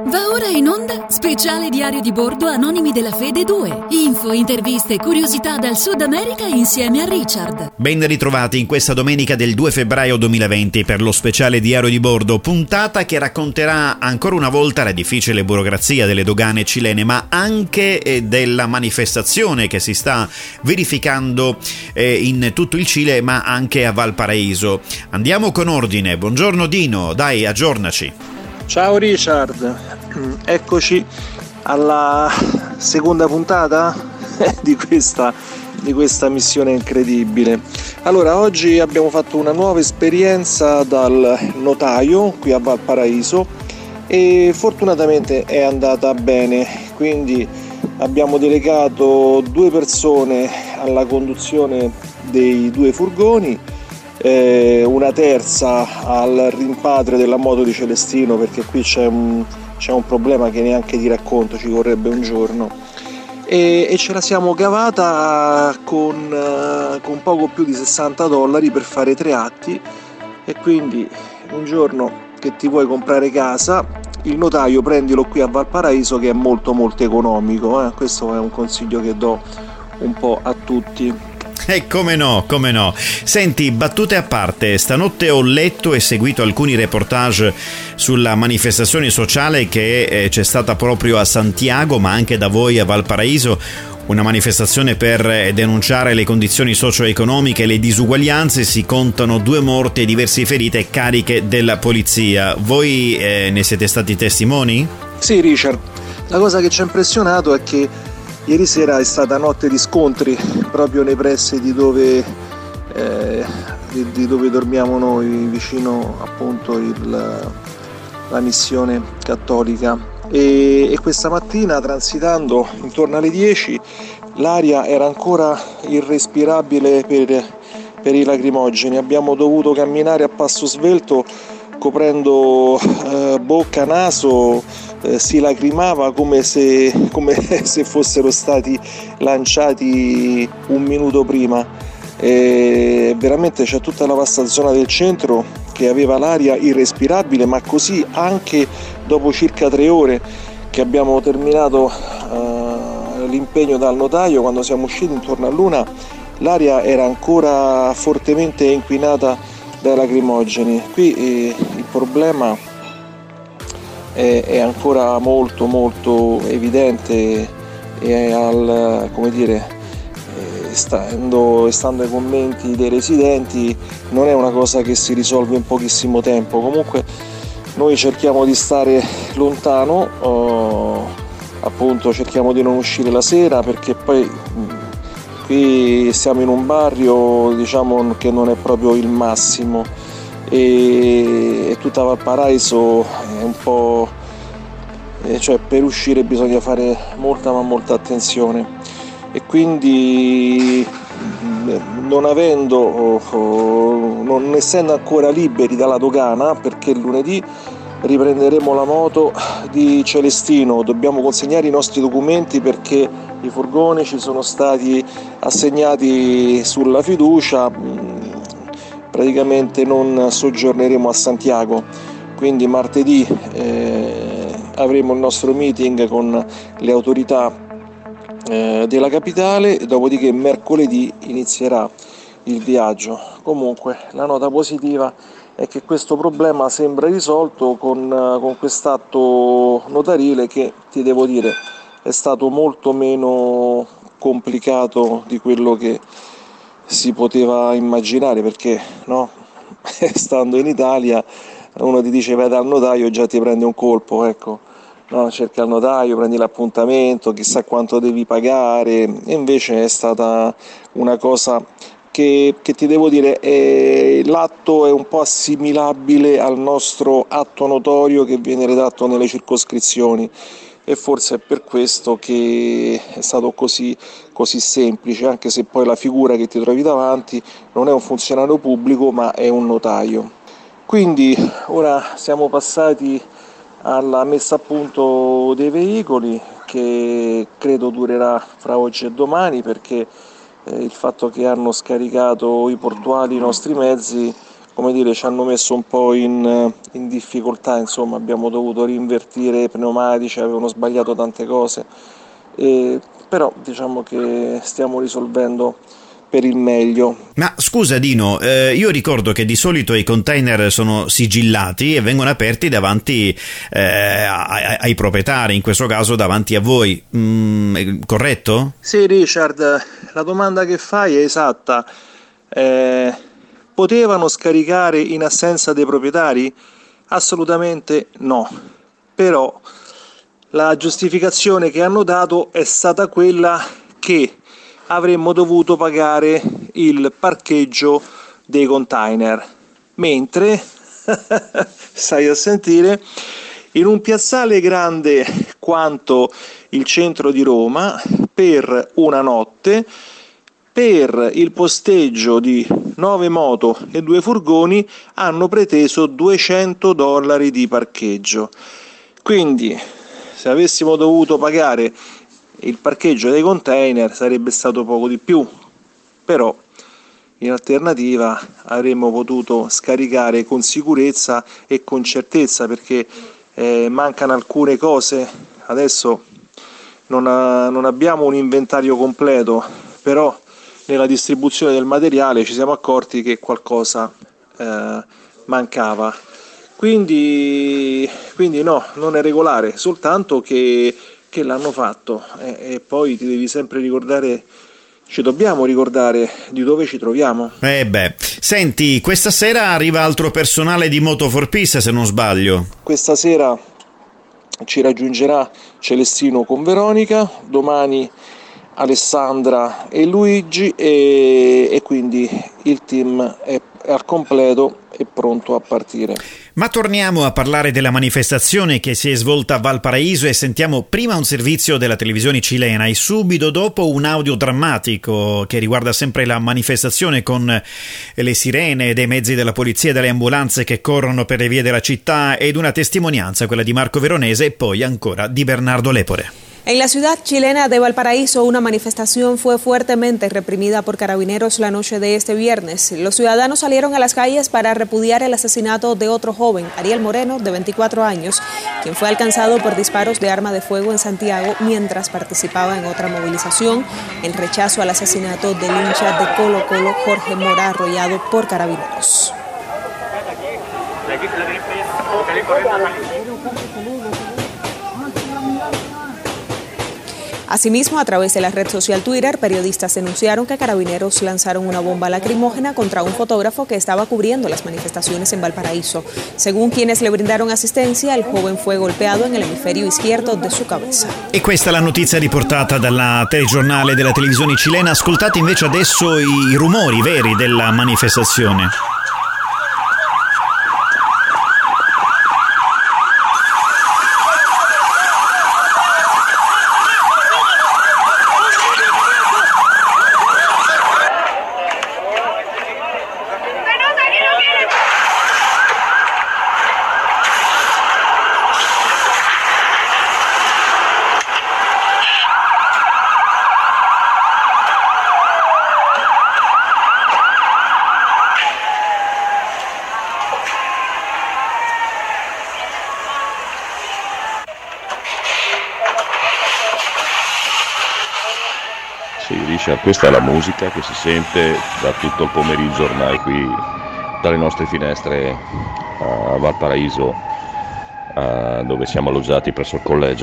Va ora in onda speciale diario di bordo Anonimi della Fede 2. Info, interviste e curiosità dal Sud America insieme a Richard. Ben ritrovati in questa domenica del 2 febbraio 2020 per lo speciale diario di bordo, puntata che racconterà ancora una volta la difficile burocrazia delle dogane cilene, ma anche della manifestazione che si sta verificando in tutto il Cile, ma anche a Valparaíso. Andiamo con ordine. Buongiorno Dino, dai, aggiornaci. Ciao Richard, eccoci alla seconda puntata di questa missione incredibile. Allora, oggi abbiamo fatto una nuova esperienza dal notaio qui a Valparaíso e fortunatamente è andata bene, quindi abbiamo delegato 2 persone alla conduzione dei 2 furgoni, una terza al rimpatrio della moto di Celestino, perché qui c'è un problema che neanche ti racconto, ci vorrebbe un giorno, e ce la siamo cavata con poco più di $60 per fare 3 atti. E quindi un giorno che ti vuoi comprare casa, il notaio prendilo qui a Valparaíso, che è molto molto economico, questo è un consiglio che do un po' a tutti. Come no. Senti, battute a parte, stanotte ho letto e seguito alcuni reportage sulla manifestazione sociale che c'è stata proprio a Santiago, ma anche da voi a Valparaíso, una manifestazione per denunciare le condizioni socio-economiche e le disuguaglianze. Si contano 2 morti e diverse ferite cariche della polizia. Voi ne siete stati testimoni? Sì, Richard, la cosa che ci ha impressionato è che ieri sera è stata notte di scontri proprio nei pressi di dove dormiamo noi, vicino appunto la missione cattolica, e questa mattina, transitando intorno alle 10, l'aria era ancora irrespirabile per i lacrimogeni. Abbiamo dovuto camminare a passo svelto coprendo bocca, naso, si lacrimava come se fossero stati lanciati un minuto prima. Veramente c'è tutta la vasta zona del centro che aveva l'aria irrespirabile, ma così anche dopo circa 3 ore che abbiamo terminato l'impegno dal notaio. Quando siamo usciti intorno all'1, l'aria era ancora fortemente inquinata dai lacrimogeni. Qui il problema è ancora molto molto evidente, e stando ai commenti dei residenti, non è una cosa che si risolve in pochissimo tempo. Comunque noi cerchiamo di stare lontano, appunto cerchiamo di non uscire la sera, perché poi qui siamo in un barrio, diciamo, che non è proprio il massimo, e tutta Valparaíso è un po', cioè per uscire bisogna fare molta attenzione. E quindi non essendo ancora liberi dalla dogana, perché lunedì riprenderemo la moto di Celestino, dobbiamo consegnare i nostri documenti perché i furgoni ci sono stati assegnati sulla fiducia. Praticamente non soggiorneremo a Santiago, quindi martedì avremo il nostro meeting con le autorità della capitale, dopodiché mercoledì inizierà il viaggio. Comunque la nota positiva è che questo problema sembra risolto con quest'atto notarile, che ti devo dire è stato molto meno complicato di quello che si poteva immaginare, perché no? Stando in Italia uno ti dice vai dal notaio e già ti prende un colpo, ecco. No, cerca il notaio, prendi l'appuntamento, chissà quanto devi pagare, e invece è stata una cosa che ti devo dire, l'atto è un po' assimilabile al nostro atto notorio che viene redatto nelle circoscrizioni, e forse è per questo che è stato così semplice, anche se poi la figura che ti trovi davanti non è un funzionario pubblico ma è un notaio. Quindi ora siamo passati alla messa a punto dei veicoli, che credo durerà fra oggi e domani, perché il fatto che hanno scaricato i portuali i nostri mezzi come dire, ci hanno messo un po' in difficoltà, insomma abbiamo dovuto rinvertire i pneumatici, avevano sbagliato tante cose, però diciamo che stiamo risolvendo per il meglio. Ma scusa Dino, io ricordo che di solito i container sono sigillati e vengono aperti davanti ai proprietari, in questo caso davanti a voi, corretto? Sì Richard, la domanda che fai è esatta. Potevano scaricare in assenza dei proprietari? Assolutamente no, però la giustificazione che hanno dato è stata quella che avremmo dovuto pagare il parcheggio dei container, mentre, stai a sentire, in un piazzale grande quanto il centro di Roma, per una notte, per il posteggio di 9 moto e 2 furgoni, hanno preteso $200 di parcheggio. Quindi, se avessimo dovuto pagare il parcheggio dei container sarebbe stato poco di più, però in alternativa avremmo potuto scaricare con sicurezza e con certezza, perché mancano alcune cose. Adesso non abbiamo un inventario completo, però nella distribuzione del materiale ci siamo accorti che qualcosa mancava, quindi no, non è regolare, soltanto che l'hanno fatto, e poi ti devi sempre ricordare, ci dobbiamo ricordare di dove ci troviamo. Senti, questa sera arriva altro personale di Moto for Peace, se non sbaglio. Questa sera ci raggiungerà Celestino con Veronica, domani Alessandra e Luigi, e quindi il team è al completo e pronto a partire. Ma torniamo a parlare della manifestazione che si è svolta a Valparaíso e sentiamo prima un servizio della televisione cilena e subito dopo un audio drammatico che riguarda sempre la manifestazione, con le sirene dei mezzi della polizia e delle ambulanze che corrono per le vie della città, ed una testimonianza, quella di Marco Veronese, e poi ancora di Bernardo Lepore. En la ciudad chilena de Valparaíso, una manifestación fue fuertemente reprimida por carabineros la noche de este viernes. Los ciudadanos salieron a las calles para repudiar el asesinato de otro joven, Ariel Moreno, de 24 años, quien fue alcanzado por disparos de arma de fuego en Santiago mientras participaba en otra movilización en rechazo al asesinato del hincha de Colo-Colo, Jorge Mora, arrollado por carabineros. Asimismo, a través de la red social Twitter, periodistas denunciaron que carabineros lanzaron una bomba lacrimógena contra un fotógrafo que estaba cubriendo las manifestaciones en Valparaíso. Según quienes le brindaron asistencia, el joven fue golpeado en el hemisferio izquierdo de su cabeza. E questa è la notizia riportata dalla telegiornale della televisione cilena. Ascoltate invece adesso i rumori veri della manifestazione. Sì, Richard, questa è la musica che si sente da tutto il pomeriggio ormai qui dalle nostre finestre a Valparaíso, dove siamo alloggiati presso il collegio.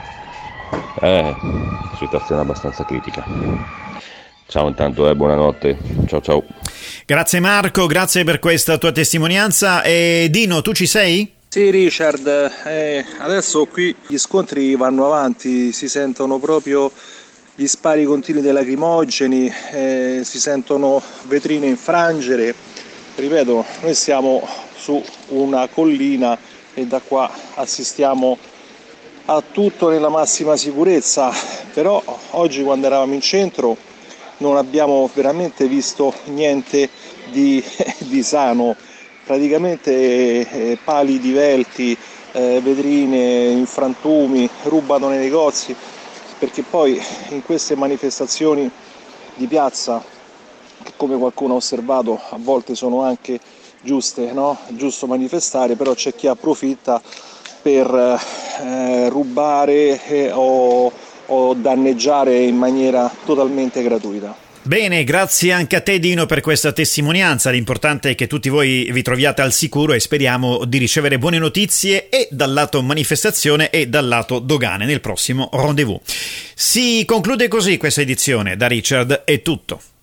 Situazione abbastanza critica. Ciao intanto, buonanotte, ciao. Grazie Marco, grazie per questa tua testimonianza. E Dino, tu ci sei? Sì Richard, adesso qui gli scontri vanno avanti, si sentono proprio gli spari continui dei lacrimogeni, si sentono vetrine infrangere. Ripeto, noi siamo su una collina e da qua assistiamo a tutto nella massima sicurezza, però oggi quando eravamo in centro non abbiamo veramente visto niente di sano, praticamente pali divelti, vetrine in frantumi, rubano nei negozi, perché poi in queste manifestazioni di piazza, che come qualcuno ha osservato a volte sono anche giuste, no? Giusto manifestare, però c'è chi approfitta per rubare o danneggiare in maniera totalmente gratuita. Bene, grazie anche a te Dino per questa testimonianza. L'importante è che tutti voi vi troviate al sicuro e speriamo di ricevere buone notizie e dal lato manifestazione e dal lato dogane nel prossimo rendezvous. Si conclude così questa edizione. Da Richard è tutto.